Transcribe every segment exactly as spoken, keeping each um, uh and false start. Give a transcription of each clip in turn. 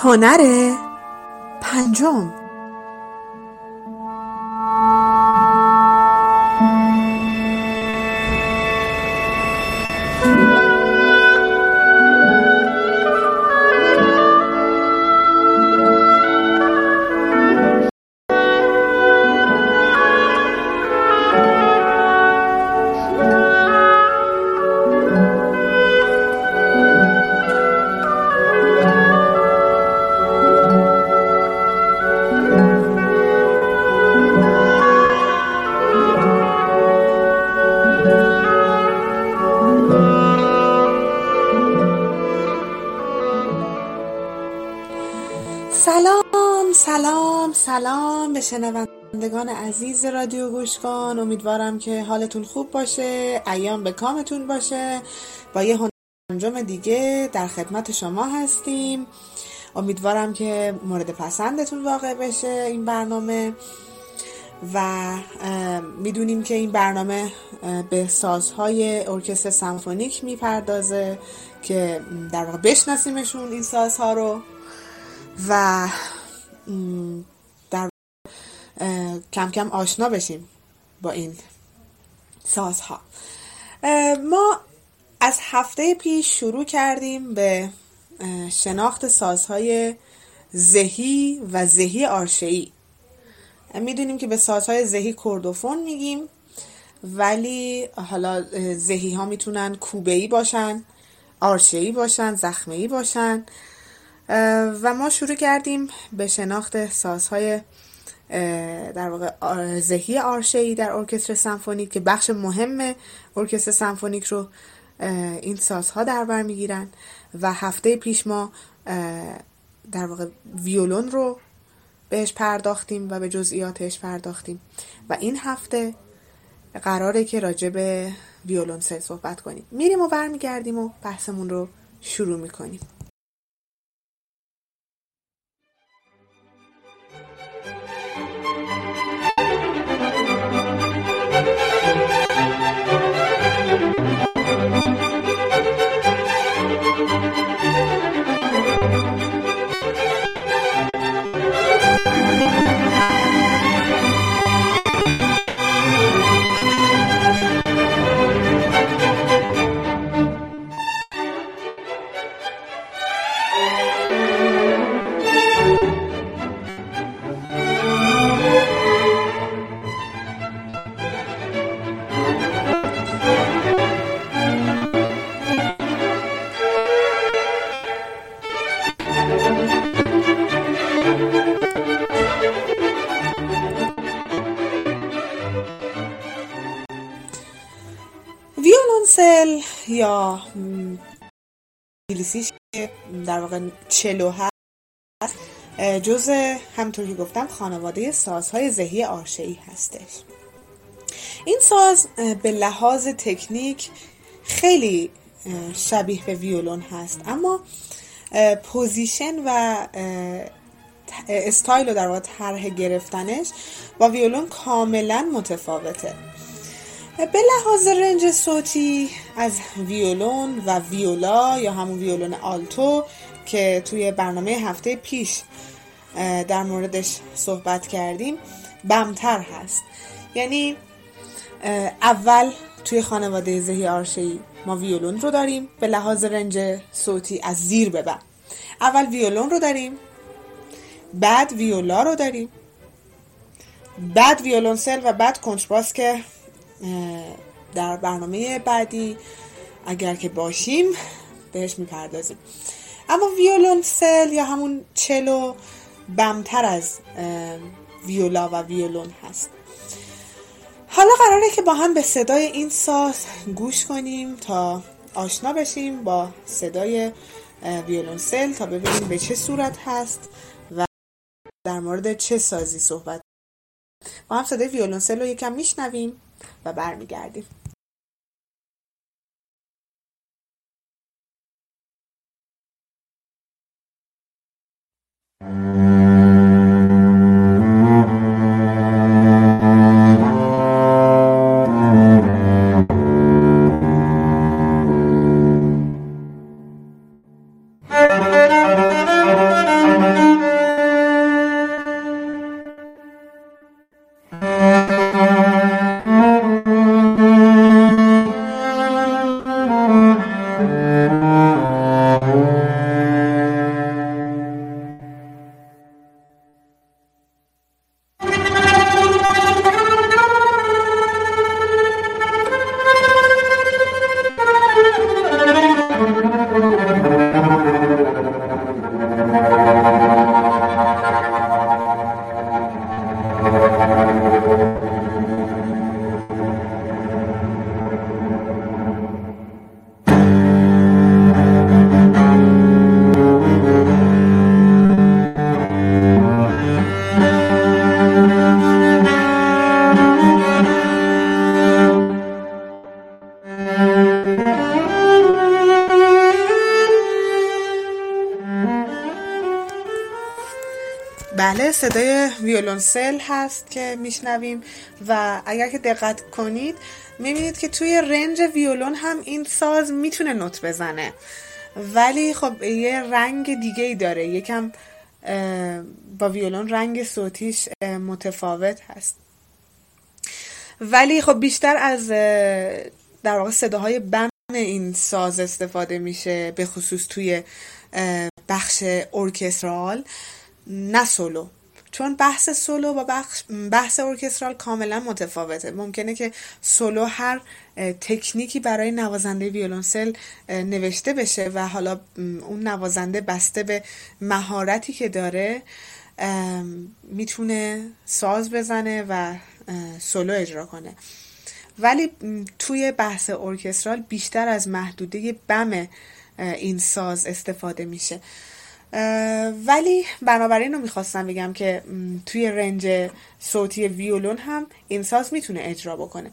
هنر پنجم. سلام سلام سلام به شنوندگان عزیز رادیو گوشکان. امیدوارم که حالتون خوب باشه، ایام به کامتون باشه. با یه هنر پنجم دیگه در خدمت شما هستیم. امیدوارم که مورد پسندتون واقع بشه این برنامه و میدونیم که این برنامه به سازهای ارکستر سمفونیک میپردازه که در واقع بشناسیمشون این سازها رو و در کم کم آشنا بشیم با این سازها. ما از هفته پیش شروع کردیم به شناخت سازهای زهی و زهی آرشه‌ای. میدونیم که به سازهای زهی کردوفون میگیم، ولی حالا زهی ها میتونن کوبه‌ای باشن، آرشه‌ای باشن، زخمه‌ای باشن و ما شروع کردیم به شناخت سازهای در واقع زهی آرشه‌ای در ارکستر سمفونیک که بخش مهم ارکستر سمفونیک رو این سازها در بر میگیرن و هفته پیش ما در واقع ویولون رو بهش پرداختیم و به جزئیاتش پرداختیم و این هفته قراره که راجع به ویولونسل صحبت کنیم. میریم و برمیگردیم و بحثمون رو شروع میکنیم. ویولونسل یا انگلیسیش در واقع چلو هست، جزء همونطور که گفتم خانواده سازهای زهی آرشه‌ای هستش. این ساز به لحاظ تکنیک خیلی شبیه به ویولون هست، اما پوزیشن و استایل و در واقع طرح گرفتنش با ویولون کاملا متفاوته. به لحاظ رنج صوتی از ویولون و ویولا یا همون ویولون آلتو که توی برنامه هفته پیش در موردش صحبت کردیم بمتر هست. یعنی اول توی خانواده زهی آرشه‌ای ما ویولون رو داریم به لحاظ رنج صوتی از زیر به بم. اول ویولون رو داریم، بعد ویولا رو داریم، بعد ویولونسل و بعد کنترباس که در برنامه بعدی اگر که باشیم بهش میپردازیم. اما ویولونسل یا همون چلو بمتر از ویولا و ویولون هست. حالا قراره که با هم به صدای این ساز گوش کنیم تا آشنا بشیم با صدای ویولونسل، تا ببینیم به چه صورت هست و در مورد چه سازی صحبت. با هم صدای ویولونسل رو یکم میشنویم و برمیگردیم. بله، صدای ویولنسل هست که میشنویم و اگر که دقت کنید میبینید که توی رنج ویولون هم این ساز میتونه نوت بزنه، ولی خب یه رنگ دیگه ای داره، یکم با ویولون رنگ صوتیش متفاوت هست، ولی خب بیشتر از در واقع صداهای بم این ساز استفاده میشه، به خصوص توی بخش ارکسترال نه سولو، چون بحث سولو با بخش بحث ارکسترال کاملا متفاوته. ممکنه که سولو هر تکنیکی برای نوازنده ویولنسل نوشته بشه و حالا اون نوازنده بسته به مهارتی که داره میتونه ساز بزنه و سولو اجرا کنه، ولی توی بحث ارکسترال بیشتر از محدوده بم این ساز استفاده میشه. ولی بنابراین رو میخواستم بگم که توی رنج صوتی ویولون هم این ساز میتونه اجرا بکنه.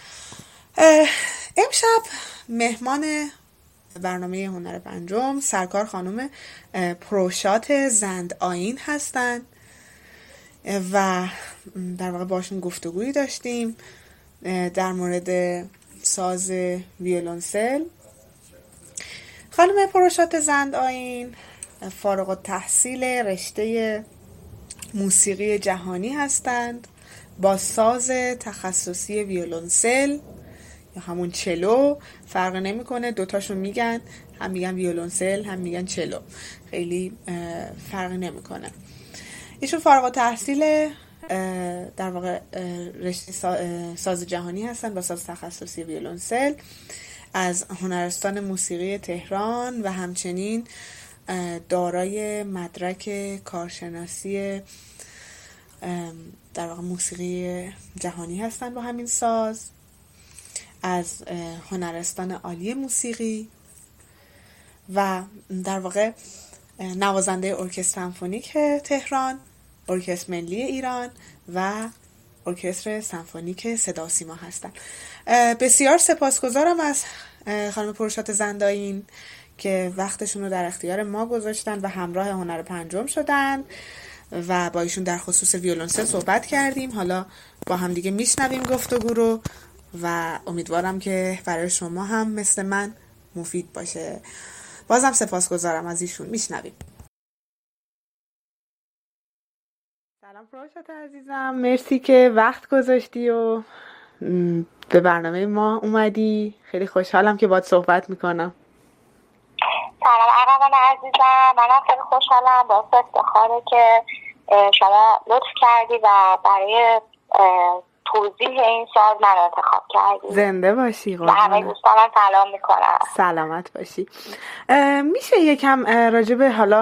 امشب مهمان برنامه هنر پنجم سرکار خانم پروشات زند آیین هستن و در واقع باشون گفتگویی داشتیم در مورد ساز ویولنسل. خانم پروشات زند آیین فارغ التحصیل رشته موسیقی جهانی هستند با ساز تخصصی ویولنسل یا همون چلو، فرق نمیکنه، دوتاشو میگن، هم میگن ویولنسل هم میگن چلو، خیلی فرق نمیکنه. ایشون فارغ التحصیل در واقع رشته ساز جهانی هستن با ساز تخصصی ویولنسل از هنرستان موسیقی تهران و همچنین دارای مدرک کارشناسی در واقع موسیقی جهانی هستن با همین ساز از هنرستان عالی موسیقی و در واقع نوازنده ارکستر سمفونیک تهران، ارکستر ملی ایران و ارکستر سمفونیک صدا و سیما هستن. بسیار سپاسگزارم از خانم پروشات زند آیین که وقتشون رو در اختیار ما گذاشتن و همراه هنر پنجم شدن و با ایشون در خصوص ویولنسل صحبت کردیم. حالا با هم دیگه میشنویم گفتگو رو و امیدوارم که برای شما هم مثل من مفید باشه. بازم سپاسگزارم از ایشون. میشنویم. سلام پروشات عزیزم، مرسی که وقت گذاشتی و به برنامه ما اومدی. خیلی خوشحالم که باهات صحبت میکنم. سلام ارمن عزیزم، منم خیلی خوشحالم، باعث افتخاره که شما لطف کردی و برای توضیح این ساز من انتخاب کردی. زنده باشی قربانت. به همه دوستانم سلام میکنم. سلامت باشی. میشه یکم راجع به حالا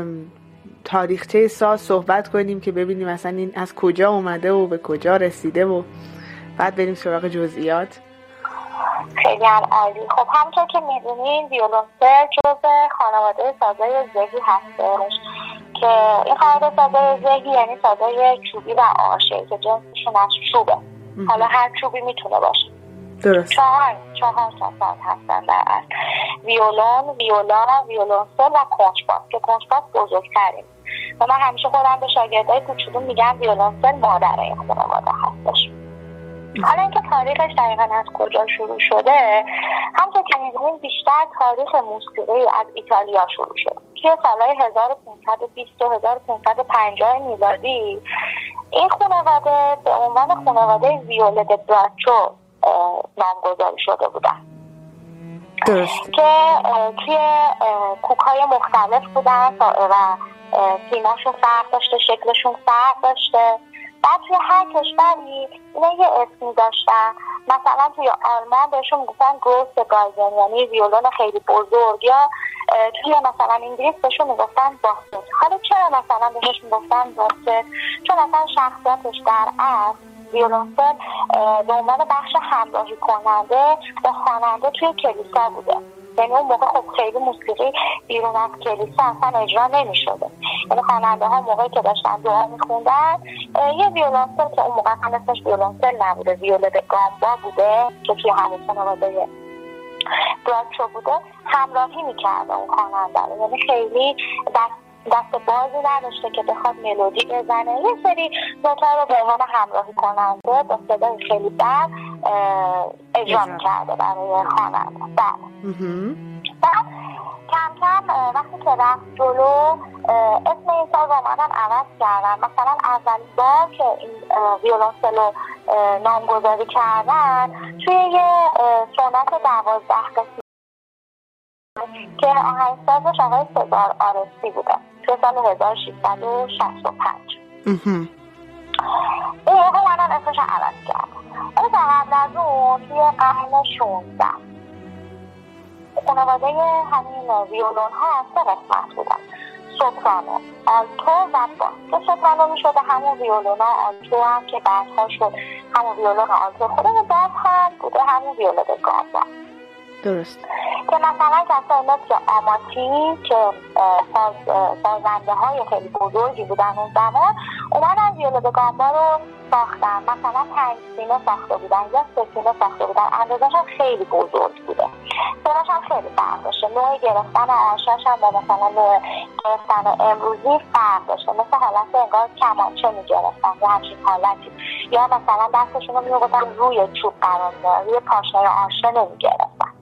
تاریخچه ساز صحبت کنیم که ببینیم مثلا این از کجا اومده و به کجا رسیده و بعد بریم سراغ جزئیات؟ خیلی هم عالی. خب همونطور که میدونین ویولنسل جزء خانواده سازهای زهی هستش که این خانواده سازهای زهی یعنی سازهای چوبی و آشه که جنسشون از چوبه. حالا هر چوبی میتونه باشه. درست. چهار چهار تا ساز هستن در اصل: ویولون، ویولا، ویولنسل و کنجباس که کنجباس بزرگترین. و من همیشه خودم به شاگردای کوچولو میگم ویولنسل مادر این خانواده هستش. حالا اینکه تاریخش دقیقا از کجا شروع شده، همونطور که می‌دونیم بیشتر تاریخ موسیقی از ایتالیا شروع شد. توی سالهای هزار و پانصد و بیست و هزار و پانصد و پنجاه میلادی این خانواده به عنوان خانواده ویوله د براچو نامگذاری شده بودن. درست. که توی کوک‌های مختلف بودن و سیماشون فرق داشته، شکلشون فرق داشته. بعد توی هر کشوری اینا یه اسمی داشتن. مثلا توی آلمان بهشون میگفتن گروس گایزن یعنی ویولون خیلی بزرگ، یا توی مثلا انگلیس بهشون میگفتن باست. حالا چرا مثلا بهش میگفتن باست؟ چون مثلا شخصیتش در اصل ویولنسل به عنوان بخش همراهی کننده با خواننده توی کلیسا بوده. یعنی اون موقع خب خیلی موسیقی بیرون از کلیسا اصلا اجرا نمی شده. یعنی خواننده ها موقعی که داشتن دعا می خوندن یه ویولنسل که اون موقع هم اسمش ویولنسل نبوده، ویوله د گامبا بوده که توی همین خانواده برادشو بوده همراهی میکرده اون خواننده رو، یعنی خیلی دست دست بازی نداشته که بخواد ملودی بزنه، یه سری نوتا رو به عنوان همراهی کننده با صدای خیلی بد اجرا میکرده برای خواننده. بله. بعد کم کم وقتی که رفت جلو اسم این ساز آمدن عوض کردن. مثلا اولین بار که این ویولنسلو نامگذاری کردن توی یه سونات دوازده قسمت که آهنگسازش آقای سزار آرسی بوده توی سال هزار و ششصد و شصت و پنج. این موقع اومدن اسمش عوض کردن. ولی در قبل از اون توی قرن شانزده خانواده همین ویولون ها سه قسمت بودن: سوپرانو، آلتو و باس. که سوپرانو می شده همون ویولون ها، آلتو هم که بعدها شد همون ویولون آلتو خوده، و باس هم بوده همون ویولون گامبا. درست. که مثلا کسایی مثل آماتی که ساز، سازنده های خیلی بزرگی بودن اون زمان، اومدن ویولون گامبا رو ساختن. مثلا پنج سینه ساخته بودن یا سه سینه ساخته بودن، اندازش هم خیلی بزرگ بوده، سرش هم خیلی فرق داشته، نوع گرفتن آشاش هم با مثلا نوع گرفتن امروزی فرق داشته، مثل حالت انگار کمانچه می گرفتن یا همچین حالتی، یا مثلا دستشون رو می بودن روی چوب قرار می روی پاشنه آشه نمی گرفتن.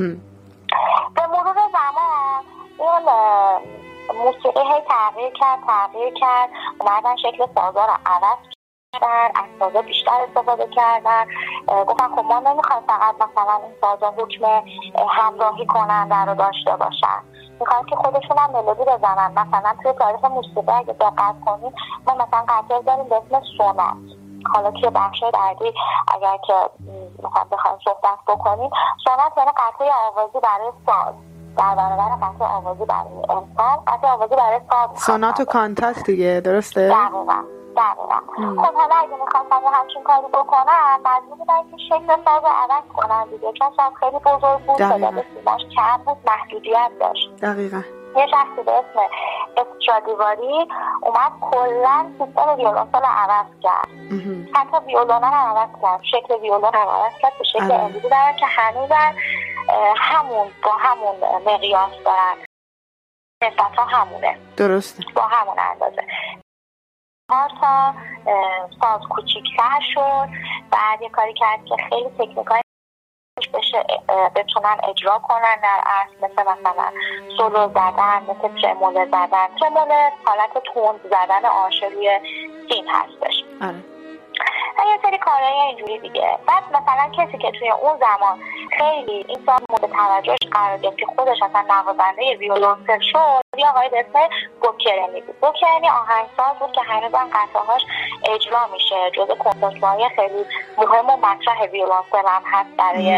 به مرور زمان این موسیقی هی تغییر کرد تغییر کرد اومدن شکل سازا رو عوض کردن، از سازا بیشتر استفاده کردن. گفتن خب ما نمیخوایم فقط مثلا این سازا حکم همراهی کننده رو داشته باشن، میخوایم که خودشون هم ملودی بزنن. مثلا توی تاریخ موسیقی اگه دقت کنید ما مثلا قطعه داریم به اسم سونات. حالا توی بخش بعدی اگر که میخوایم بخوایم صحبت بکنیم، سونات یعنی قطعه آوازی برای ساز در برابر قطعه آوازی برای انسان، قطعه آوازی برای ساز. سونات و کانتات دیگه، درسته؟ دقیقا دقیقا. خب حالا اگه میخواستن همچین کاری بکنن مجبور بودن که شکل ساز رو عوض کنن دیگه، چون ساز خیلی بزرگ بود، تعداد سیماش کم بود، محدودیت داشت. دقیقا. یه شخصی به اسم استرادیواری اومد کلن سیستم ویولنسل رو عوض کرد، حتی ویولون هم عوض کرد، شکل ویولون هم عوض کرد به شکل امروزی دارن که هنوزن همون با همون مقیاس دارن، نسبت ها همونه، درسته، با همون اندازه. چهار تا ساز کوچیک‌تر شد. بعد یه کاری کرد که خیلی تکنیکای بشه بتونن اجرا کنن در عرض، مثل مثلا سولو زدن، مثل ترموله زدن. ترموله حالت تند زدن آشه روی سین هستش. آره. یه سری کارهای اینجوری دیگه. بعد مثلا کسی که توی اون زمان خیلی این ساز مورد توجهش قرار گرفت که خودش اصلا نوازنده ویولنسل شد، یه آقای به اسم بوکرنی بود. بوکرنی آهنگساز بود که هنوز هم قطعه‌هاش اجرا میشه، جزء کنسرت‌های خیلی مهم و مطرح ویولنسل هم هست برای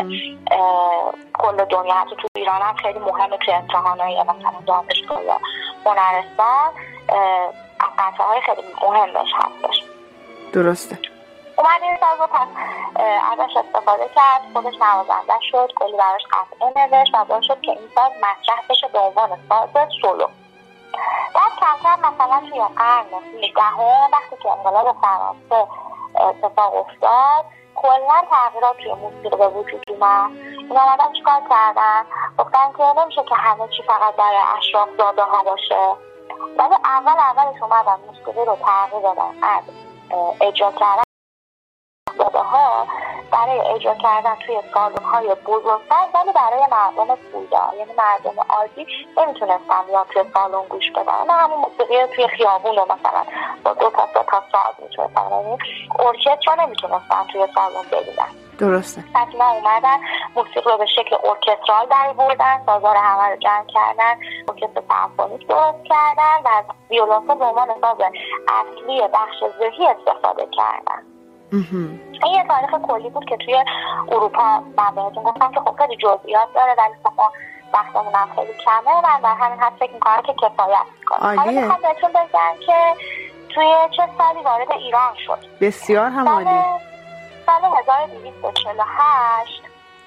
کل دنیا. حتی تو ایران هم خیلی مهمه، توی امتحانای مثلا دانشگاه یا هنرستان از قطعه‌های خیلی مهمش هستش. درسته. اومد این ساز رو پس ازش استفاده کرد، خودش نوازنده شد، کلی براش قطعه نوشت و باعث شد که این ساز مطرح بشه به عنوان ساز سولو. بعد کم کم مثلا توی قرن هجدهم وقتی که انقلاب فرانسه اتفاق افتاد، کلا تغییرات توی موسیقی به وجود اومد. این آمدن چیکار کردن؟ گفتن که نمیشه که همه چی فقط برای اشراف زاده ها باشه، ولی اول اولش اومدن موسیقی رو تغییر دادن از اجرا کردن زاده ها برای اجرا کردن توی سالن های بزرگتر، ولی برای مردم پولدار، یعنی مردم عادی نمیتونستن بیان توی سالن گوش بدن، نه همون موسیقی توی خیابون رو مثلا با دو تا سه تا ساز میتونستن، یعنی ارکستر نمیتونستن توی سالن ببینن. درسته. پس اینا اومدن موسیقی رو به شکل ارکسترال در بردن، سازا رو همه رو جمع کردن، ارکستر سمفونیک درست کردن و ویولنسل به عنوان ساز اصلی بخش ذهی استفاده کردن. این یه تاریخ کلی بود که توی اروپا من بهتون گفتم که خب خیلی جزئیات داره، ولی ما وقتمون هم خیلی کمه. من در همین حد فکر میکنم که کفایت میکنم. حالا میخوام بهتون بگم که توی چه سالی وارد ایران شد. بسیار هم عالی. سال هزار و دویست و چهل و هشت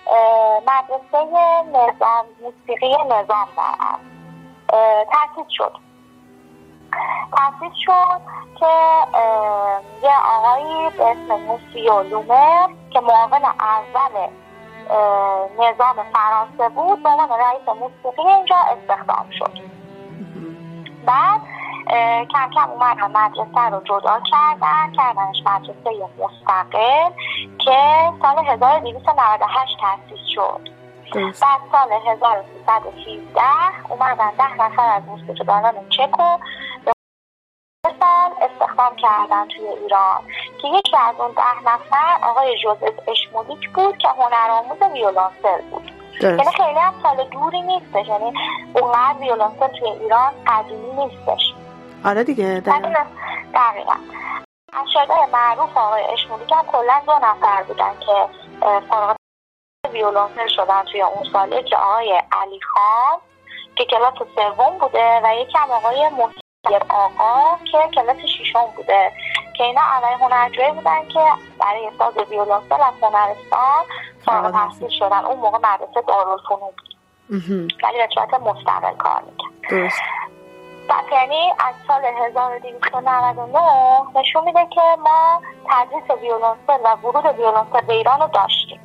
مدرسه نظام موسیقی نظام در اصل تأسیس شد. تأسیس شد که یه آقایی به اسم موسیو لومر که معاون اول نظام فرانسه بود به عنوان رئیس موسیقی اینجا استخدام شد. بعد کم کم اومدن مدرسه رو جدا کردن کردنش مدرسه مستقل که سال هزار و دویست و نود و هشت تأسیس شد. بعد سال هزار و سیصد و سیزده اومدن ده نفر از موسیقیدانان چکو به سال استخدام کردن توی ایران که یکی از اون ده نفر آقای جوزف اشمولیک بود که هنرآموز ویولنسل بود. یعنی خیلی هم سال دوری نیستش، یعنی اونقدر ویولنسل توی ایران قدیمی نیستش. آره دیگه دقیقا دقیقا از شاگردای معروف آقای اشمولیک هم کلا دو نفر بودن که فارغ ویولنسل شدن توی اون ساله که آقای علی خان که کلاس سوم بوده و یکی هم آقای محیط آقا که کلاس ششم بوده که اینا اولین هنرجویی بودن که برای ساز ویولنسل از هنرستان فارغ التحصیل شدن. اون موقع مدرسه دارالفنون بود ولی به صورت مستقل کار میکرد. درست. بعد یعنی از سال هزار و دویست و نود و نه نشون میده که ما تدریس ویولنسل و ورود ویولنسل به ایران رو داشتیم.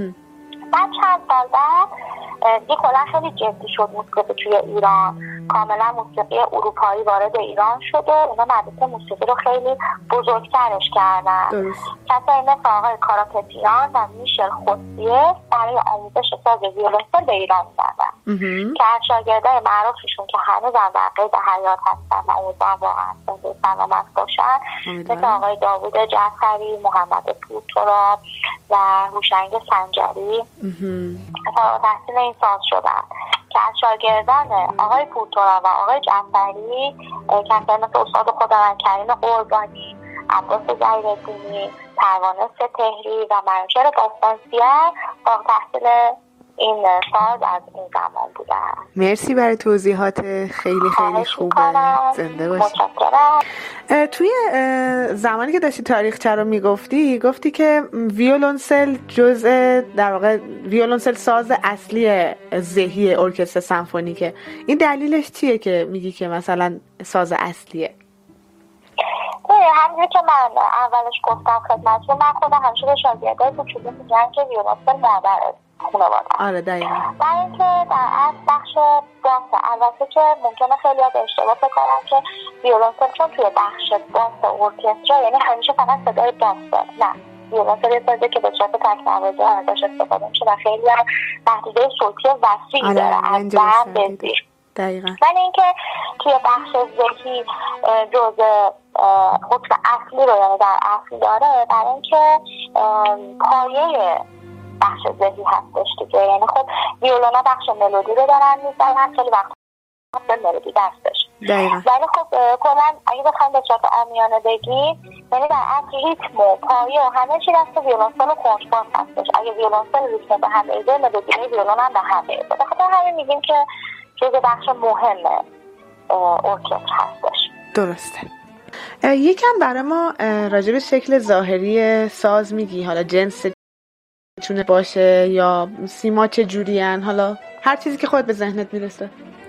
بعد چند سال بعد دیگه کلا خیلی جدی شد موسیقی توی ایران، کاملا موسیقی اروپایی وارد ایران شد و اینا مدرسه موسیقی رو خیلی بزرگترش کردن. کسایی مثل آقای کاراپتیان و میشل خوسیه برای آموزش ساز ویولنسل به ایران زدن که از شاگردای معروفشون که هنوز هم در قید حیات هستن و امیدوارم واقعا سلامت باشن مثل آقای داوود جعفری، محمد پورتراب و هوشنگ سنجری فارغ التحصیل این ساز شدن که از شاگردان آقای پورتراب و آقای جعفری کسایی مثل استاد خداوند کریم قربانی، عباس ظهیرالدینی، پروانه ستهری و منوچهر باستانسیه فارغ التحصیل این ساز از این زمان بودن. مرسی برای توضیحات خیلی خیلی خوبه. زنده باشی. متشکرم. توی زمانی که داشتی تاریخچه رو میگفتی گفتی که ویولنسل جزء در واقع ویولنسل ساز اصلی ذهی ارکستر سمفونیکه. این دلیلش چیه که میگی که مثلا ساز اصلیه؟ همونجور که من اولش گفتم خدمتتون، من خودم همیشه به شاگردای کوچولو میگم که ویولنسل مادره خانواده. آره دقیقاً. برای اینکه در اصل بخش باس، البته که ممکنه خیلی ها به اشتباه فکر کنن که ویولنسل چون توی بخش باس ارکستر یعنی همیشه فقط صدای باسه. نه، ویولنسل یه سازه که به صورت تکنوازی ازش استفاده میشه و خیلی هم محدوده صوتی وسیعی داره از دم به زیر. دقیقاً. ولی اینکه توی بخش ذهی جزء حکم اصلی رو یعنی در اصل داره برای اینکه پایه بخش ذهی هستش دیگه. یعنی خب ویولونا بخش ملودی رو دارن میزنن، خیلی وقت به ملودی دستش. دقیقا. ولی خب کلا اگه بخوایم به صورت عامیانه بگیم یعنی در اصل ریتم و پایه و همه چی دست ویولنسل و کنجباس هستش. اگه ویولنسل ریتم به هم بریزه ملودی ویولون هم به هم بریزه. بخاطر همین میگیم که جزء بخش مهم ارکستر هستش. درسته. یکم برای ما راجع به شکل ظاهری ساز میگی؟ حالا جنس چونه باشه یا سیما چه جورین، حالا هر چیزی که خود به ذهنت میرسه.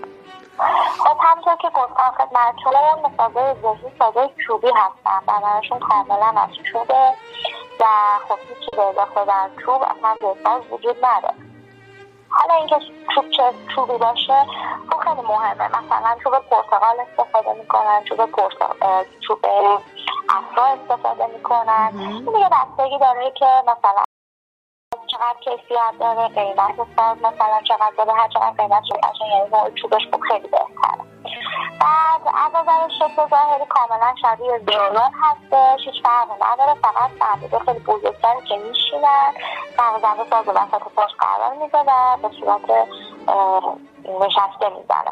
خب همونطور که گفتم خدمتتون سازهای ذهی سازهای چوبی هستن، بدنشون کاملا از چوبه و خب هیچی به اضافه بر چوب اصلا به ساز وجود نداره. حالا اینکه چوب چه چوبی باشه خب خیلی مهمه. مثلا چوب پرتقال استفاده میکنن، چوب پرتقال چوب افرا استفاده میکنن. این دیگه بستگی داره که مثلا چقدر کیفیت داره، قیمت ساز مثلا چقدر داره، هر چقدر قیمت شده یعنی نوع چوبش خوب خیلی بهتره. بعد از نظر شکل ظاهری کاملا شبیه ویولون هستش، هیچ فرقی نداره، فقط بندیده خیلی بزرگتری که میشینن نوازنده ساز وسط پاش قرار میده و به صورت نشسته میزنه.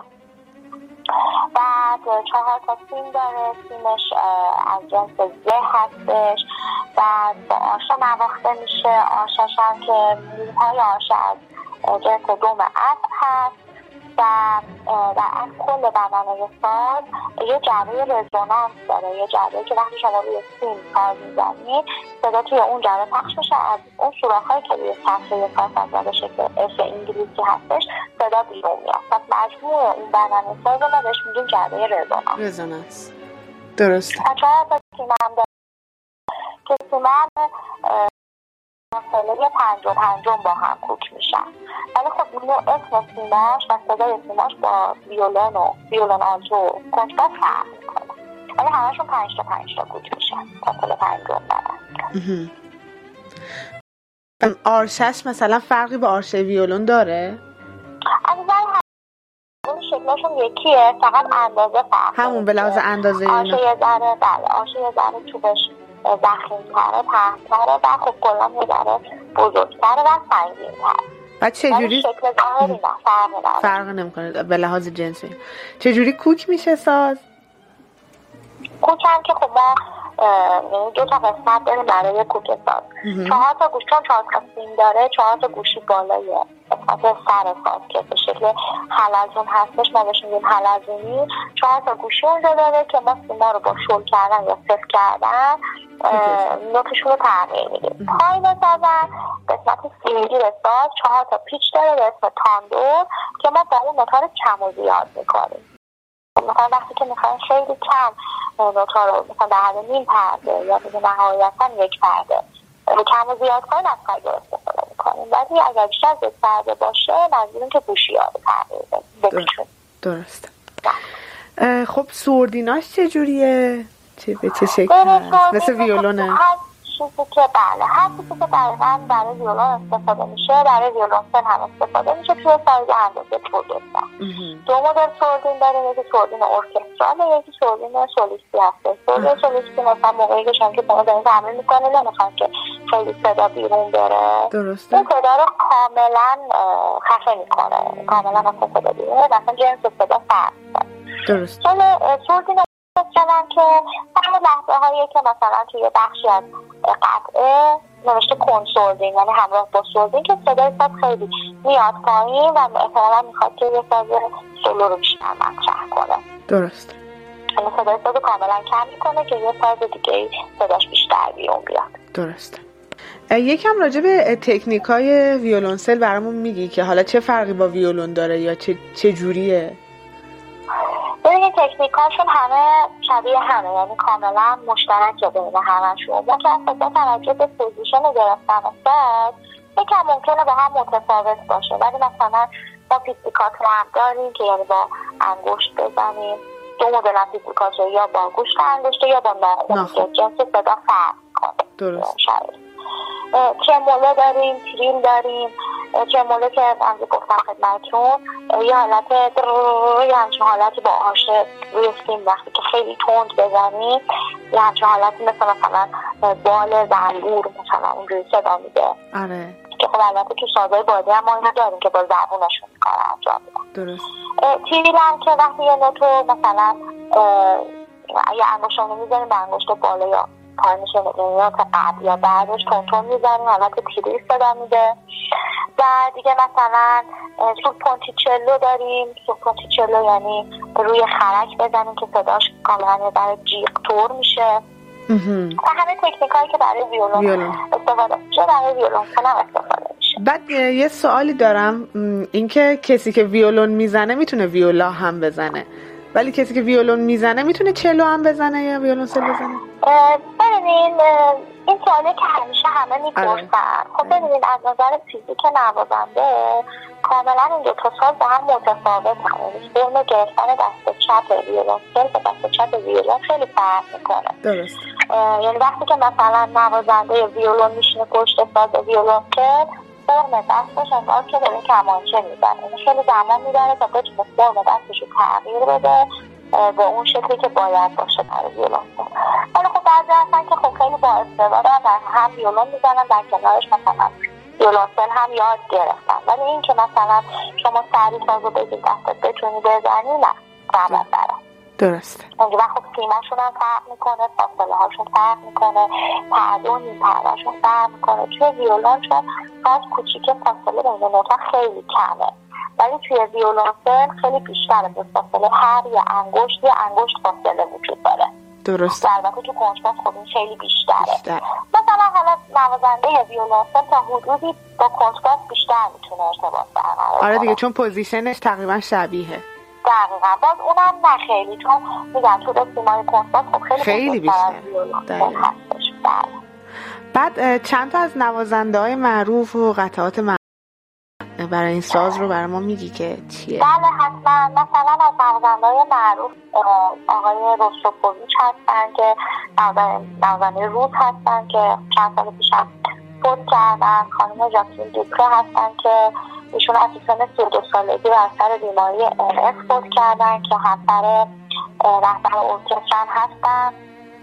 بعد چهار تا سیم داره، سیمش از جنس زه هستش. بعد با آشه نواخته میشه، آشش هم که میلهای آشه از جنس دوم اسب هست و در اصل کل بدن ساز یه جعبه رزونانس داره، یه جعبه که وقتی شما روی سیم کار میزنید صدا توی اون جعبه پخش میشه، از اون سوراخ‌هایی که روی سطح ساز از به شکل اف انگلیسی هستش صدا بیرون میاد. پس مجموع اون بدن ساز رو ما بهش میگیم جعبه رزونانس. رزونانس. درسته. چهار تا سیم هم داره که سیم هم فاصله پنجاه پنجاه با هم کوک میشن. ولی خب نوع اسم سیماش و صدای سیماش با ویولن و ویولن آلتو و کنترباس فرق میکنه. ولی همشون پنج تا پنج تا کوک میشن فاصله پنجاه برن. آرشش مثلا فرقی با آرش ویولون داره؟ از نظر شکلشون یکیه، فقط اندازه فرق همون به لحاظ اندازه اینا. آرش یه ذره بله آرش یه ذره چوبش ضخیم‌تره، پهن‌تره و خب کلا یه ذره بزرگتره و سنگین‌تره. و چجوری شکل ظاهری نه فرق نمی‌کنه. فرق نمی‌کنه به لحاظ جنسی. چجوری کوک میشه ساز؟ کوک هم که خب ما دو تا قسمت داریم برای کوک ساز. چهار تا گوش، چون چهار تا سیم داره، چهار تا گوشی بالای قسمت سر ساز که به شکل حلزون هستش، ما بهش میگیم حلزونی. چهار تا گوشی اونجا داره که ما سیما رو با شل کردن یا صفر کردن نوتشون رو تغییر میدیم. پایین سازن قسمت سیمگیر ساز چهار تا پیچ داره به اسم تاندور که ما با اون نوتا رو کم و زیاد میکنیم. مثلا وقتی که میخوایم خیلی کم نوتا رو مثلا در حد نیم پرده یا دیگه نهایتا یک پرده کم و زیاد کنیم از خیلی استفاده میکنیم. ولی اگر بیشتر از یک پرده باشه منظوریم که گوشی ها رو تغییر بکنیم. درسته. خب سوردیناش چجوریه؟ چه به چه شکل هست؟ مثل ویولونه؟ هر چیزی که بله هر چیزی که دقیقا برای ویولون استفاده میشه برای ویولونسل هم استفاده میشه توی سایز اندازه سوردین. دو مدل سوردین داریم، یکی سوردین ارکسترال یکی سوردین سولیستی هست. سوردین سولیستی مثلا موقعی که شما که شما دارین تمرین میکنه نمیخوان که خیلی صدا بیرون بره، درسته، این صدا رو کاملا خفه میکنه، کاملا مثلا صدا بیرون مثلا جنس صدا فرق میکنه. درسته. سوردین مثلا که همون لحظه هایی که مثلا توی بخشی از قطعه نوشته کنسوردین یعنی همراه با سوردین که صدای ساز خیلی میاد پایین و احتمالا میخواد که یه ساز سولو رو بیشتر مطرح کنه. درست. یعنی صدای ساز کاملا کم میکنه که یه ساز دیگه صداش بیشتر بیرون بیاد. درسته. یکم راجع به تکنیکای ویولونسل برامون میگی که حالا چه فرقی با ویولون داره یا چه چه جوریه؟ ببینید تکنیکاشون همه شبیه همه، یعنی کاملا مشترکه بین همشون. ما که با توجه به پوزیشن گرفتن ساز یکم ممکنه با هم متفاوت باشه، ولی مثلا ما پیزیکاتو هم داریم که یعنی با انگشت بزنیم. دو مدل هم پیزیکاتو یا با گوشت انگشت یا با ناخن که جنس صدا فرق کنه. درست. ترمولو داریم، تریل داریم. ترمولو که همزه گفتم خدمتون یه حالت یه همچون حالتی با آش روی سیم وقتی که خیلی تند بزنیم یه همچون حالتی مثل مثلا بال زنبور مثلا اونجوری صدا میده. آره. که خب البته تو سازهای بادی هم ما اینو داریم که با زبونشون کار انجام میدن. درست. تریل هم که وقتی یه نوتو مثلا یه انگشتانو میزنیم به انگشت بالا یا پایینش نوت قبل یا بعدش تون تون میزنیم حالت تریل صدا میده. و دیگه مثلا سوپونتیچلو داریم. سوپونتیچلو یعنی روی خرک بزنیم که صداش کاملا برای جیغ طور میشه. و همه تکنیک هایی که برای ویولون استفاده میشه برای ویولون هم استفاده میشه. بعد یه سوالی دارم، اینکه کسی که ویولون میزنه میتونه ویولا هم بزنه ولی کسی که ویولون میزنه میتونه چلو هم بزنه یا ویولونسل بزنه؟ ببینین این سوالی که همیشه همه میپرسن. خب ببینین از نظر فیزیک نوازنده کاملا این دو تا ساز با هم متفاوت هم. فرم گرفتن دست چپ ویولونسل با دست چپ ویولون خیلی فرق میکنه. درست. یعنی وقتی که مثلا نوازنده ویولون میشینه پشت ساز ویولونسل فرم دستش انگار که داره کمانچه میزنه، خیلی زمان میبره تا بتونه فرم دستش رو تغییر بده به اون شکلی که باید باشه برای ویولونسل. ولی خب بعضی هستن که خب خیلی با استعدادن هم ویولون میزنن در کنارش مثلا ویولونسل هم یاد گرفتن، ولی این که مثلا شما سری ساز رو بگید دستت بتونی بزنی نه زمان داره. درسته. اونجا خب سیماشون هم فرق میکنه، فاصله هاشون فرق میکنه، پردون این پردهشون فرق میکنه. توی ویولون چون ساز کوچیکه فاصله بین نوتا خیلی کمه ولی توی ویولونسل خیلی بیشتره، به فاصله هر یه انگشت یه انگشت فاصله وجود داره. درست. البته تو کنجکاو خب این خیلی بیشتره. بیشتر. مثلا حالا نوازنده ویولونسل تا حدودی با کنجکاو بیشتر میتونه ارتباط برقرار کنه. آره دیگه چون پوزیشنش تقریبا شبیهه. دقیقا. باز اونم نه خیلی چون میگن تو سیمای کنجکاو خب خیلی خیلی بیشتر. دقیقا. بعد چند تا از نوازنده های معروف و قطعات معروف برای این ساز رو برای ما میگی که چیه؟ بله حتما. مثلا از نوازنده های معروف آقای روستوپوویچ هستن که نوازنده روس هستن که چند سال پیش هم فوت کردن. خانم ژاکلین دوپره هستن که ایشون از سن سی و دو سالگی و از سر بیماری ام اس فوت کردن که همسر رهبر ارکستر هستن.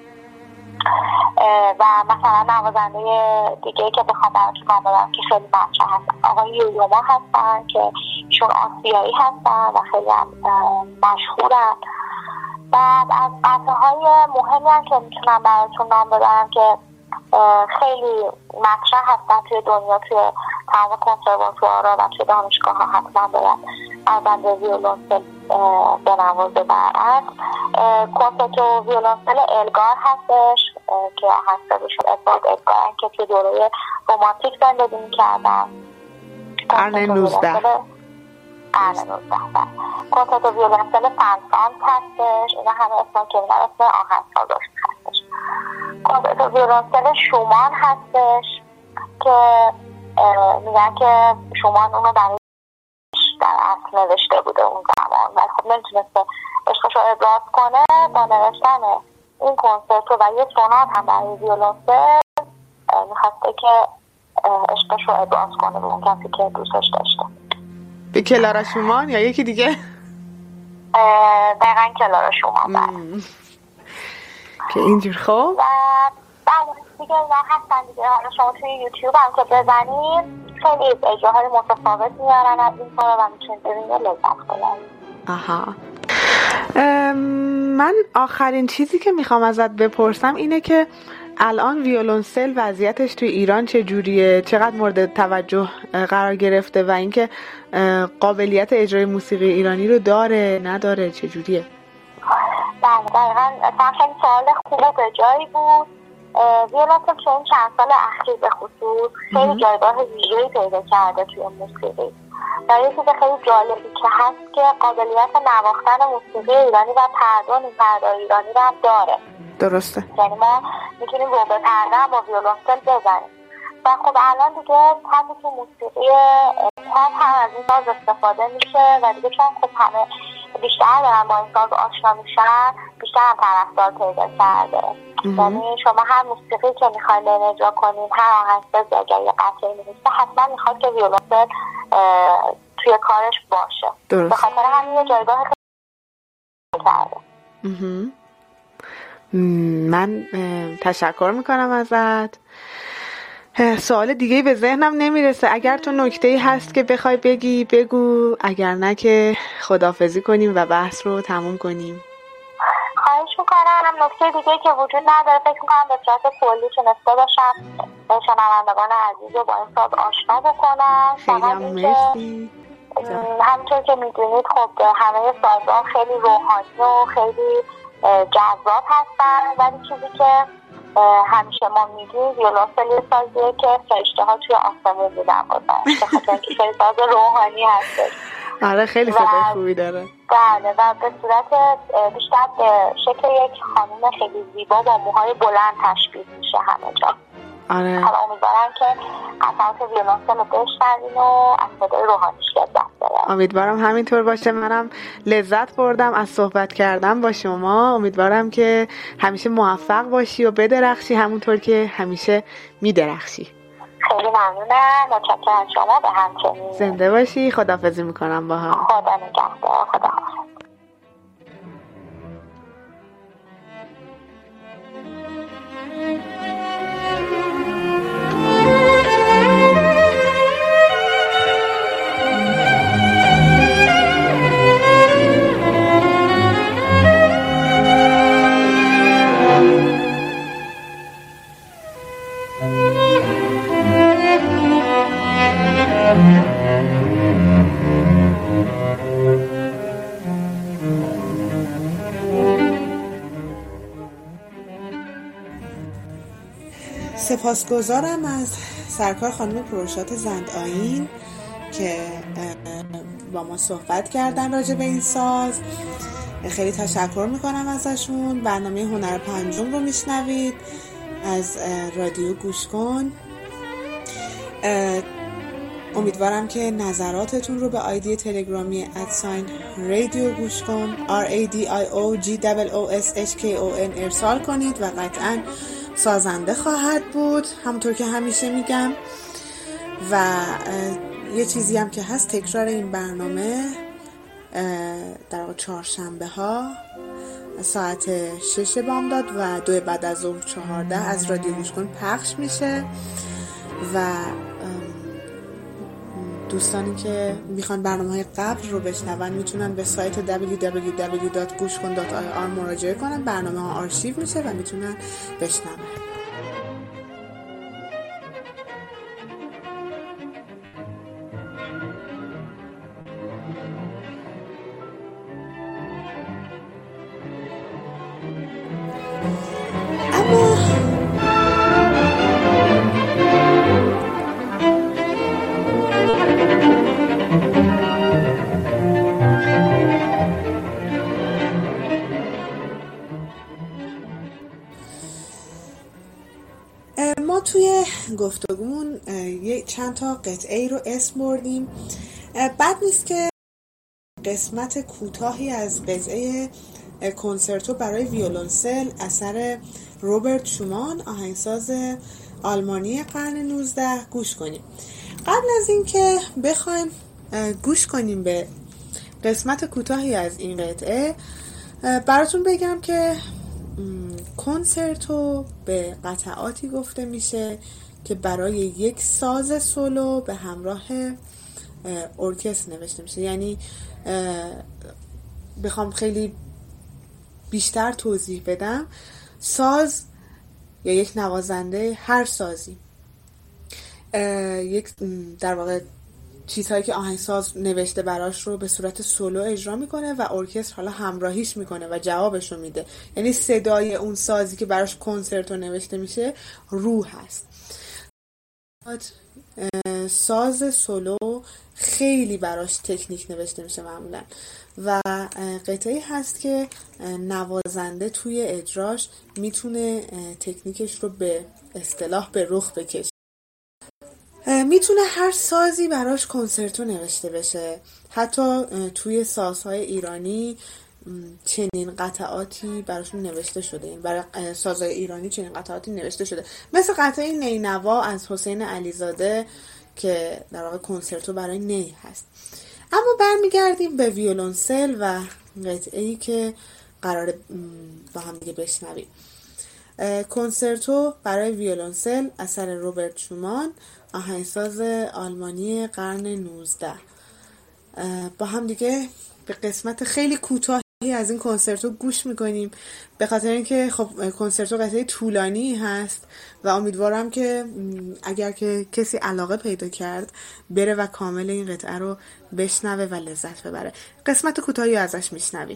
و مثلا نوازنده دیگه که بخوام براتون نام بدم که خیلی بچه هستن آقای یویوما هستن که ایشون آسیایی هستن و خیلی هم مشهورن. بعد از قطعه‌های مهمی هم که میتونم براتون نام بدم که خیلی مطرح هستن توی دنیا، توی تمام کنسرواتوارها و توی دانشگاه ها حتما باید نوازنده ویولنسل بنوازه. بعد کنسرتو ویولنسل الگار هستش که آهنگسازشون ادوارد الگارن که توی دوره رومانتیک زندگی می‌کردن. قرن نوزده قرن نوزده کنسرتو ویولنسل فنسانت هستش. اینا همه اسم که میدن اسم آهنگسازش هستش. کنسرتو ویولنسل شومان هستش که میگن که شومان اونو برای در اصل نوشته بوده اون زمان ولی خب نمیتونسته عشقش رو ابراز کنه. با نوشتن این کنسرتو و یه سونات هم برای ویولنسل میخواسته که عشقش رو ابراز کنه به اون کسی که دوستش داشته. به کلارا شومان یا یکی دیگه؟ دقیقا کلارا شومان. بله که اینجور. خب و بله دیگه اینا هستن دیگه. حالا شما توی یوتیوب هم که بزنید خیلی اجراهای متفاوت میارن از این کارا و میتونید ببینید لذت ببرید. آها. من آخرین چیزی که میخوام ازت بپرسم اینه که الان ویولنسل وضعیتش توی ایران چه جوریه؟ چقدر مورد توجه قرار گرفته و اینکه قابلیت اجرای موسیقی ایرانی رو داره نداره چه جوریه؟ بله دقیقاً خیلی سوال خوب و به جایی بود. ویولنسل که این چند سال اخیر به خصوص خیلی جایگاه ویژه‌ای پیدا کرده توی موسیقی و یه چیز خیلی جالبی که هست که قابلیت نواختن موسیقی ایرانی و پردون این پردای ایرانی رو هم داره. درسته. یعنی ما میتونیم رو به پرده هم با ویولنسل بزنیم و خب الان دیگه همین تو موسیقی پاپ هم از این ساز استفاده میشه و دیگه چون خب همه بیشتر دارن با این ساز آشنا میشن بیشتر هم طرفدار پیدا کرده. یعنی شما هر موسیقی که میخواین اجرا کنین هر آهنگسازی اگر یه قطعه می‌نویسه حتما میخواد که ویولنسل توی کارش باشه. به خاطر همین یه جایگاه خیلی کرده. من تشکر میکنم ازت. سوال دیگه به ذهنم نمیرسه. اگر تو نکته‌ای هست که بخوای بگی بگو، اگر نه که خداحافظی کنیم و بحث رو تموم کنیم. خواهش میکنم. نکته دیگه که وجود نداره. فکر میکنم به صورت کلی تونسته باشم شنوندگان عزیز رو با این ساز آشنا بکنم. خیلی هم مرسی. همونطور که میدونید خب همه سازها خیلی روحانی و خیلی جذاب هستن ولی چیزی که همیشه ما میگیم ویولنسل یه سازیه که فرشته ها توی آسمون بودن بودن به خاطر اینکه خیلی ساز روحانی هستش. آره خیلی صدای خوبی داره. بله و به صورت بیشتر به شکل یک خانم خیلی زیبا با موهای بلند تشبیه میشه همه جا. آره. حالا امیدوارم که قطعات ویولنسل رو بشنوین و از صدای روحانیش لذت ببرید. امیدوارم همینطور باشه. منم لذت بردم از صحبت کردن با شما. امیدوارم که همیشه موفق باشی و بدرخشی همونطور که همیشه میدرخشی. خیلی ممنونم. متشکرم از شما. به همچنین. زنده باشی. خداحافظی میکنم باها. خدا نگهدار. خداحافظ. سپاسگزارم از سرکار خانم پروشات زندآیین که با ما صحبت کردن راجع به این ساز. خیلی تشکر میکنم ازشون. برنامه هنر پنجم رو میشنوید از رادیو گوش کن. امیدوارم که نظراتتون رو به آیدی تلگرامی ادساین رادیو گوش کن R A D I O G O S H K O N ارسال کنید و قطعاً سازنده خواهد بود، همونطور که همیشه میگم. و یه چیزی هم که هست، تکرار این برنامه در واقع چهارشنبه ها ساعت شش بامداد و دو بعد از ظهر چهارده از رادیو گوش کن پخش میشه و دوستانی که میخوان برنامه‌های قبل رو بشنون میتونن به سایت دبلیو دبلیو دبلیو دات گوش کن دات آی آر مراجعه کنن. برنامه ها آرشیو میشه و میتونن بشنون. ما توی گفتگومون یه چند تا قطعه ای رو اسم بردیم. بد نیست که قسمت کوتاهی از قطعه کنسرتو برای ویولنسل اثر روبرت شومان، آهنگساز آلمانی قرن نوزده گوش کنیم. قبل از این که بخوایم گوش کنیم به قسمت کوتاهی از این قطعه، براتون بگم که کنسرتو به قطعاتی گفته میشه که برای یک ساز سولو به همراه ارکستر نوشته میشه. یعنی بخوام خیلی بیشتر توضیح بدم، ساز یا یک نوازنده، هر سازی یک در واقع چیزهایی که آهنگساز نوشته براش رو به صورت سولو اجرا میکنه و ارکستر حالا همراهیش میکنه و جوابش رو میده. یعنی صدای اون سازی که براش کنسرتو نوشته میشه روح هست. ساز سولو خیلی براش تکنیک نوشته میشه معمولا و قطعی هست که نوازنده توی اجراش میتونه تکنیکش رو به اصطلاح به رخ بکشه. میتونه هر سازی براش کنسرتو نوشته بشه. حتی توی سازهای ایرانی چنین قطعاتی براشون نوشته شده. این برای سازهای ایرانی چنین قطعاتی نوشته شده، مثل قطعه نینوا از حسین علیزاده که در واقع کنسرتو برای نی هست. اما برمیگردیم به ویولنسل و قطعه‌ای که قراره با هم دیگه بشنویم. کنسرتو برای ویولنسل اثر روبرت شومان، آهنگساز آلمانی قرن نوزده. با هم دیگه به قسمت خیلی کوتاهی از این کنسرتو گوش میکنیم، به خاطر اینکه خب کنسرتو قطعه طولانی هست و امیدوارم که اگر که کسی علاقه پیدا کرد بره و کامل این قطعه رو بشنوه و لذت ببره. قسمت کوتاهی ازش میشنویم.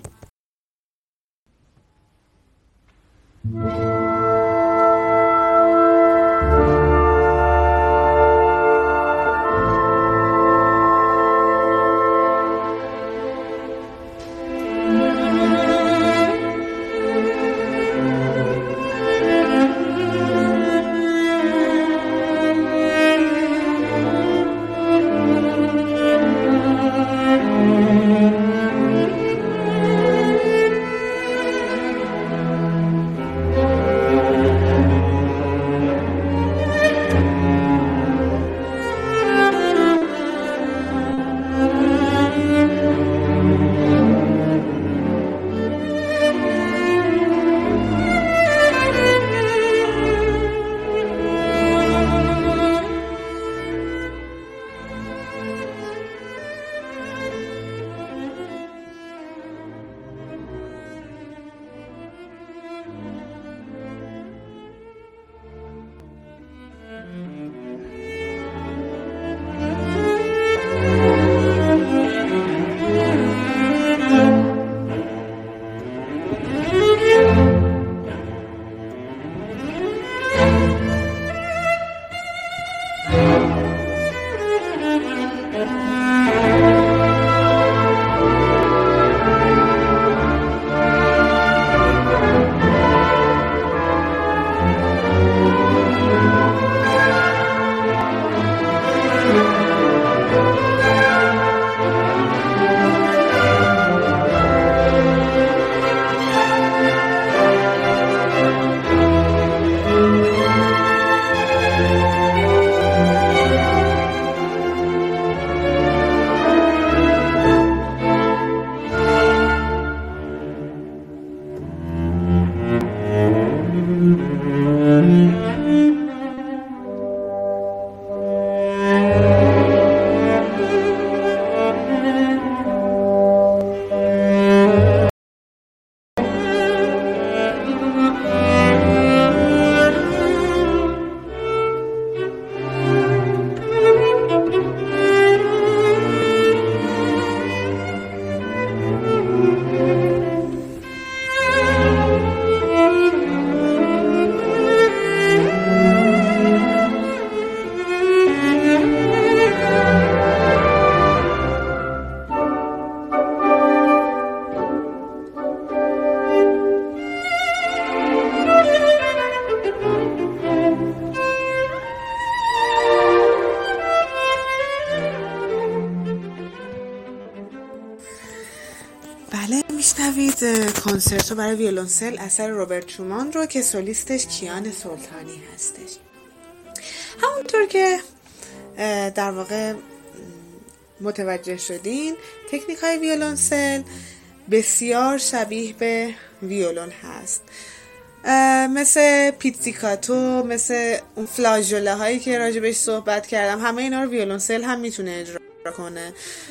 بله، میشنوید کنسرتو برای ویولنسل اثر روبرت شومان رو که سولیستش کیان سلطانی هستش. همونطور که در واقع متوجه شدین، تکنیک های ویولنسل بسیار شبیه به ویولون هست، مثل پیتزیکاتو، مثل اون فلاژوله هایی که راجبش صحبت کردم، همه اینا رو ویولنسل هم میتونه اجرا کنه.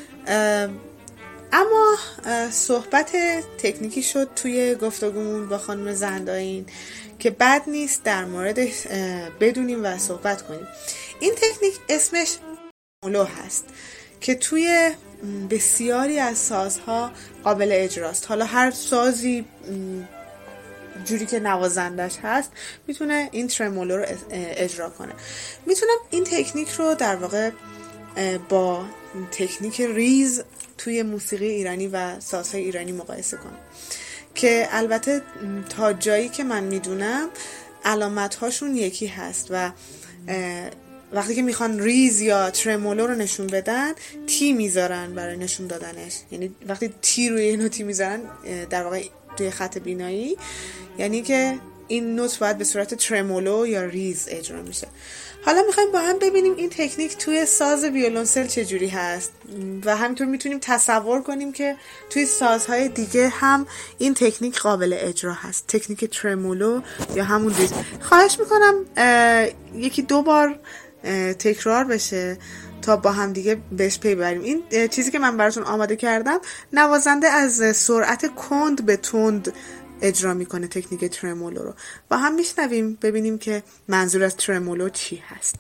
اما صحبت تکنیکی شد توی گفتگومون با خانم زنداین که بد نیست در موردش بدونیم و صحبت کنیم. این تکنیک اسمش ترمولو هست که توی بسیاری از سازها قابل اجراست. حالا هر سازی جوری که نوازندش هست میتونه این ترمولو رو اجرا کنه. میتونم این تکنیک رو در واقع با تکنیک ریز توی موسیقی ایرانی و سازهای ایرانی مقایسه کنم که البته تا جایی که من میدونم علامت هاشون یکی هست و وقتی که میخوان ریز یا ترمولو رو نشون بدن تی میذارن برای نشون دادنش. یعنی وقتی تی روی نوتی میذارن در واقع توی خط بینایی، یعنی که این نوت باید به صورت ترمولو یا ریز اجرا میشه. حالا میخوایم با هم ببینیم این تکنیک توی ساز ویولنسل چجوری هست و همینطور میتونیم تصور کنیم که توی سازهای دیگه هم این تکنیک قابل اجرا هست، تکنیک ترمولو یا همون ریز. خواهش میکنم یکی دو بار تکرار بشه تا با هم دیگه بهش پی ببریم. این چیزی که من براتون آماده کردم، نوازنده از سرعت کند به تند اجرا میکنه تکنیک ترمولو رو. با هم میشنویم ببینیم که منظور از ترمولو چی هست.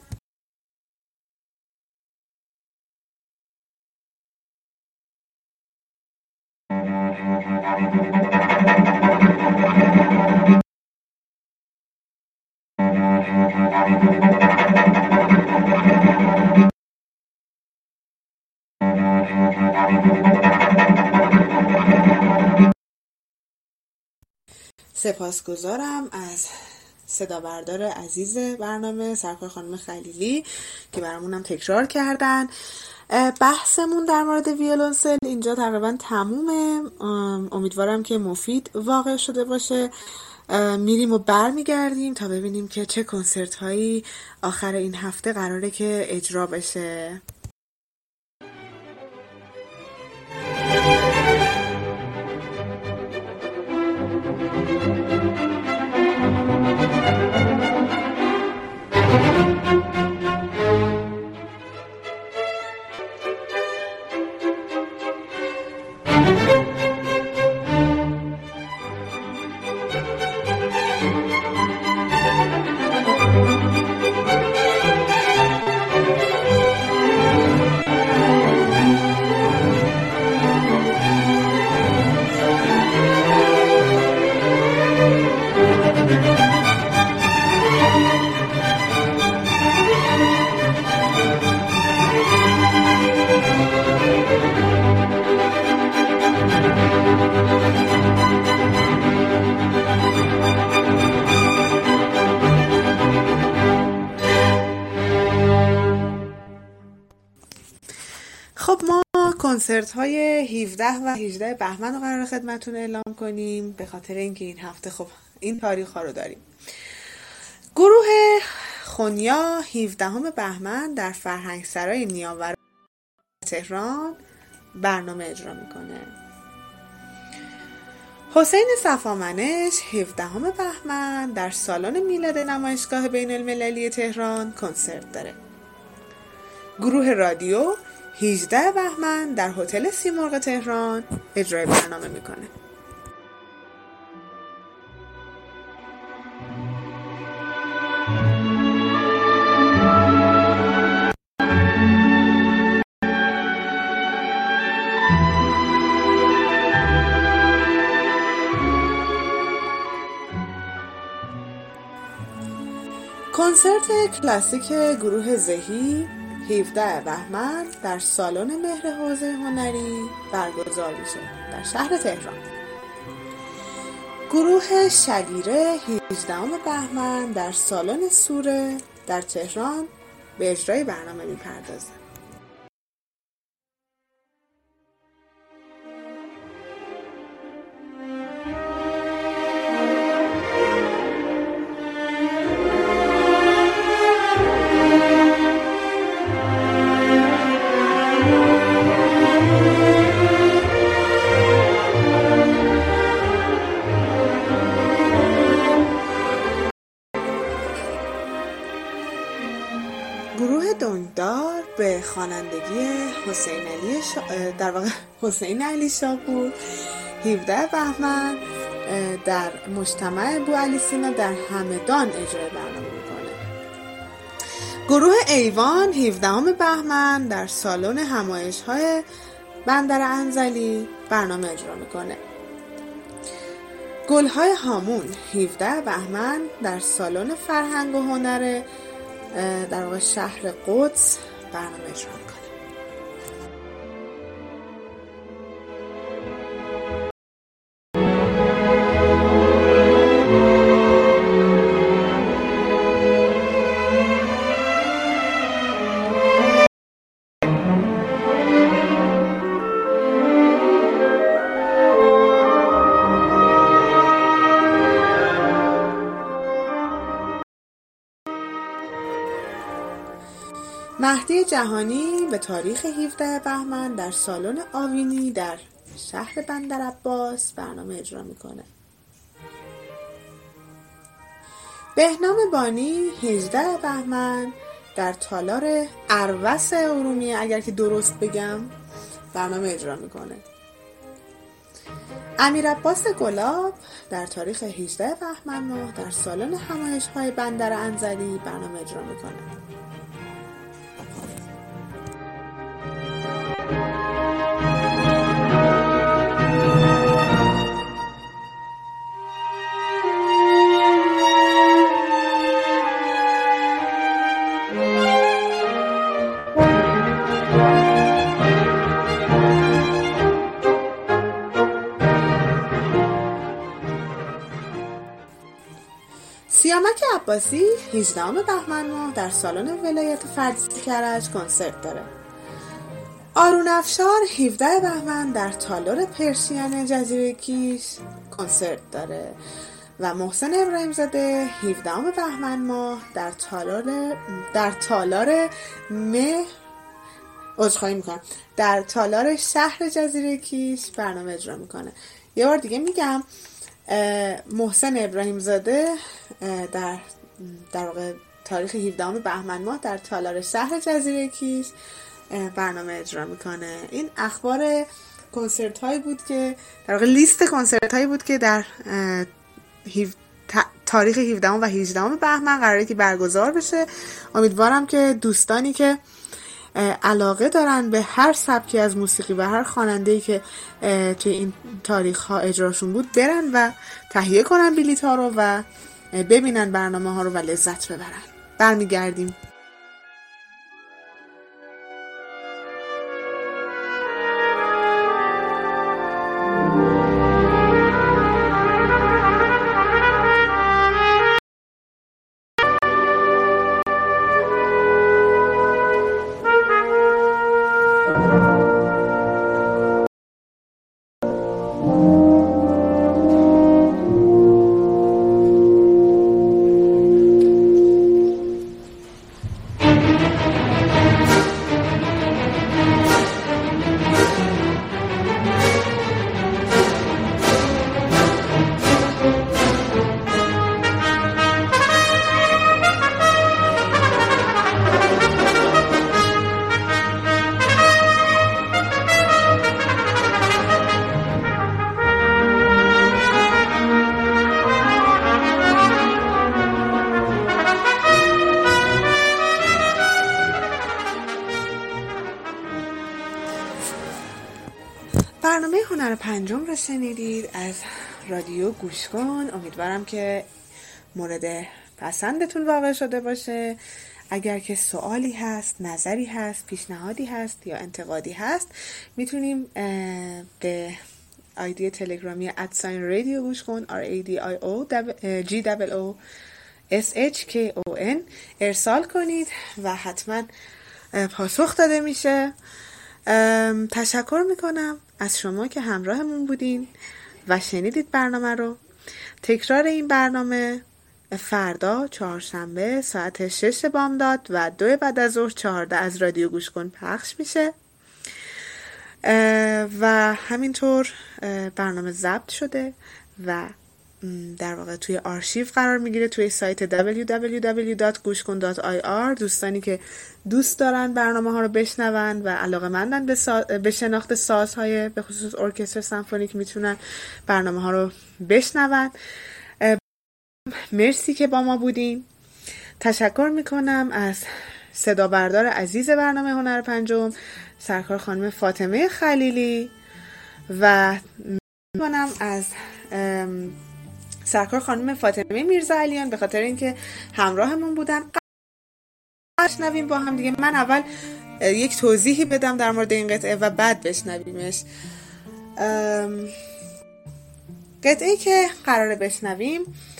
سپاسگزارم از صدا بردار عزیز برنامه سرکار خانم خلیلی که برامونم تکرار کردن. بحثمون در مورد ویولنسل اینجا تقریبا تمومه. امیدوارم که مفید واقع شده باشه. میریم و بر میگردیم تا ببینیم که چه کنسرت هایی آخر این هفته قراره که اجرا بشه. خب ما کنسرت های هفده و هجده بهمن رو قرار خدمتون اعلام کنیم به خاطر اینکه این هفته خب این تاریخ ها رو داریم. گروه خونیا هفدهم بهمن در فرهنگسرای نیاوران تهران برنامه اجرا میکنه. حسین صفامنش هفدهم بهمن در سالن میلاد نمایشگاه بین المللی تهران کنسرت داره. گروه رادیو هجده بهمن در هتل سیمرغ تهران اجرای برنامه میکنه. کنسرت کلاسیک گروه زهی هفده بهمن در سالن مهر حوزه هنری برگزار میشه در شهر تهران. گروه شگیره هجدهم بهمن در سالن سوره در تهران به اجرای برنامه میپردازه. خوانندگی حسین علی شا... در واقع حسین علی شاپور هفدهم بهمن در مجتمع بوعلی سینا در همدان اجرای برنامه میکنه. گروه ایوان هفدهم بهمن در سالن همایش‌های بندر انزلی برنامه اجرا میکنه. گلهای هامون هفدهم بهمن در سالن فرهنگ و هنر در واقع شهر قدس برنامه اجرا میکنه. مهدی جهانی به تاریخ هفدهم بهمن در سالن آوینی در شهر بندرعباس برنامه اجرا میکنه. بهنام بانی هجدهم بهمن در تالار اروس ارومیه اگر که درست بگم برنامه اجرا میکنه. امیرعباس گلاب در تاریخ هجدهم بهمن ماه در سالن همایش‌های بندر انزلی برنامه اجرا میکنه. سیامک عباسی هجدهم بهمن ماه در سالن ولایت فرزی کرج کنسرت داره. آرون افشار هفدهم بهمن در تالار پرشین جزیره کیش کنسرت داره و محسن ابراهیم زاده هفدهم بهمن ماه در تالار در تالار مه عذرخواهی میکنم در تالار شهر جزیره کیش برنامه اجرا میکنه. یه بار دیگه میگم، محسن ابراهیم زاده در در واقع تاریخ هفدهم بهمن ماه در تالار شهر جزیره کیش برنامه اجرا میکنه. این اخبار کنسرت هایی بود که در واقع لیست کنسرت هایی بود که در تاریخ هفدهم و هجدهم بهمن قراره که برگزار بشه. امیدوارم که دوستانی که علاقه دارن به هر سبکی از موسیقی و هر خواننده‌ای که توی این تاریخ ها اجراشون بود برن و تهیه کنن بلیط ها رو و ببینن برنامه ها رو و لذت ببرن. برمیگردیم. برنامه هنر پنجم رو شنیدید از رادیو گوش کن. امیدوارم که مورد پسندتون واقع شده باشه. اگر که سوالی هست، نظری هست، پیشنهادی هست یا انتقادی هست، میتونیم به آیدی تلگرامی ادساین رادیو گوش کن R A D I O G O O S H K O N ارسال کنید و حتما پاسخ داده میشه. تشکر میکنم از شما که همراهمون بودین و شنیدید برنامه رو. تکرار این برنامه فردا چهارشنبه ساعت شش بامداد و دو بعد از ظهر چهارده از رادیو گوش کن پخش میشه و همینطور برنامه ضبط شده و در واقع توی آرشیو قرار میگیره توی سایت دبلیو دبلیو دبلیو دات گوشکن دات آی آر. دوستانی که دوست دارن برنامه ها رو بشنون و علاقه‌مندن به, سا... به شناخت سازهای به خصوص ارکستر سمفونیک میتونن برنامه ها رو بشنون. مرسی که با ما بودین. تشکر میکنم از صدا بردار عزیز برنامه هنر پنجم سرکار خانم فاطمه خلیلی و میکنم از سرکار خانم فاطمه میرزاعلیان به خاطر اینکه همراهمون بودن. بشنویم با هم دیگه. من اول یک توضیحی بدم در مورد این قطعه و بعد بشنویمش. قطعه‌ای که قراره بشنویم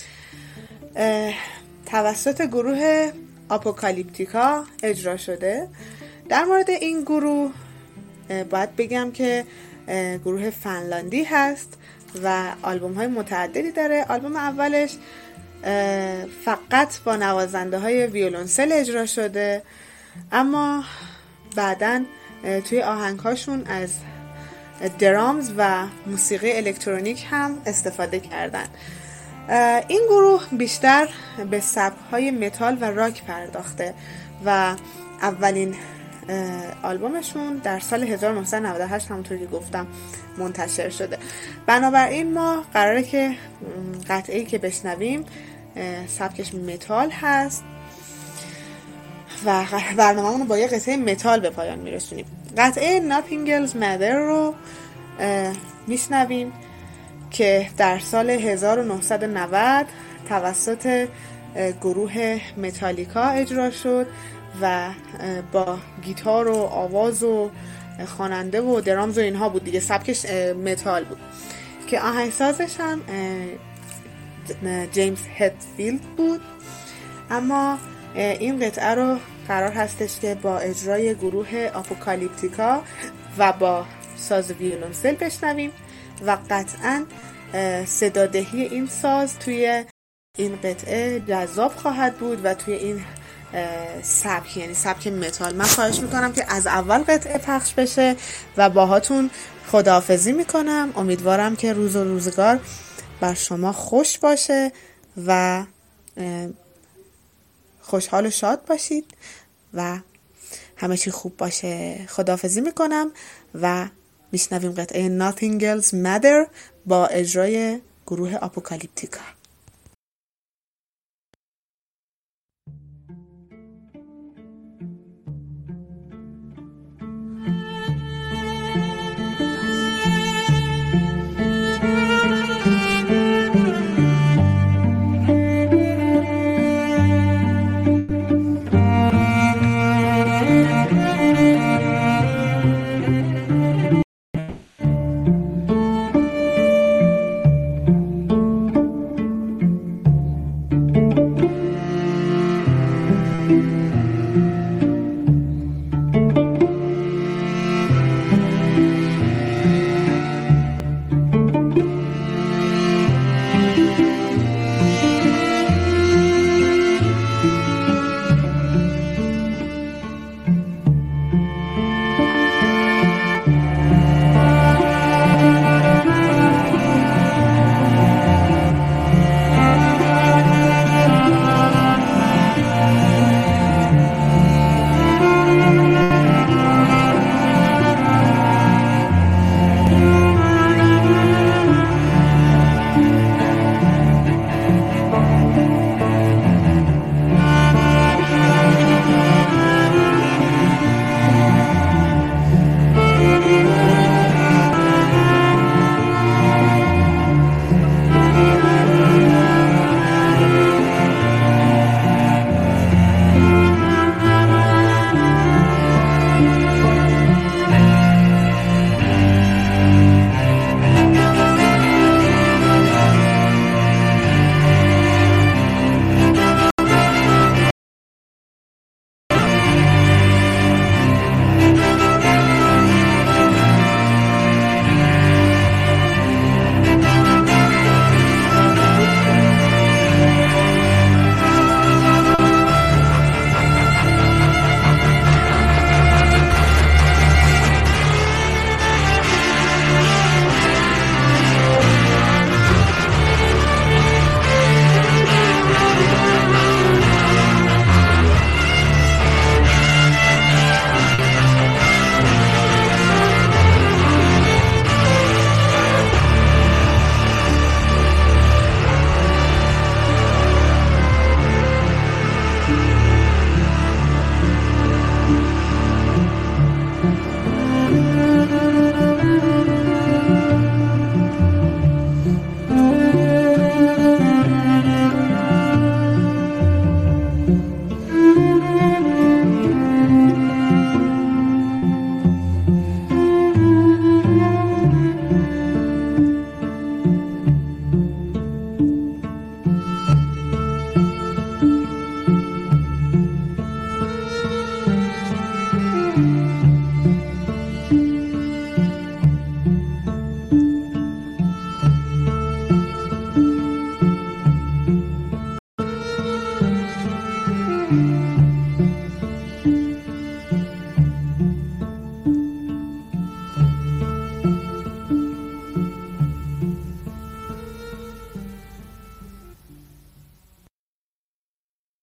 توسط گروه آپوکالیپتیکا اجرا شده. در مورد این گروه باید بگم که گروه فنلاندی هست و آلبوم های متعددی داره. آلبوم اولش فقط با نوازنده های ویولنسل اجرا شده، اما بعدن توی آهنگ هاشون از درامز و موسیقی الکترونیک هم استفاده کردن. این گروه بیشتر به سبک‌های متال و راک پرداخته و اولین آلبومشون در سال هزار و نهصد و نود و هشت همونطور که گفتم منتشر شده. بنابراین ما قراره که قطعه‌ای که بشنویم سبکش متال هست و برنامه‌مون رو با یه قطعه متال به پایان میرسونیم. قطعه Nothing Else Matters رو میشنویم که در سال هزار و نهصد و نود توسط گروه متالیکا اجرا شد و با گیتار و آواز و خواننده و درامز و اینها بود دیگه، سبکش متال بود که آهنگسازش هم جیمز هتفیلد بود. اما این قطعه رو قرار هستش که با اجرای گروه آپوکالیپتیکا و با ساز ویولنسل بشنویم و قطعاً صدادهی این ساز توی این قطعه جذاب خواهد بود و توی این سبک، یعنی سبک متال. من خواهش میکنم که از اول قطعه پخش بشه و باهاتون خداحافظی میکنم. امیدوارم که روز و روزگار بر شما خوش باشه و خوشحال و شاد باشید و همه چی خوب باشه. خداحافظی میکنم و میشنویم قطعه Nothing Else Matters با اجرای گروه آپوکالیپتیکا.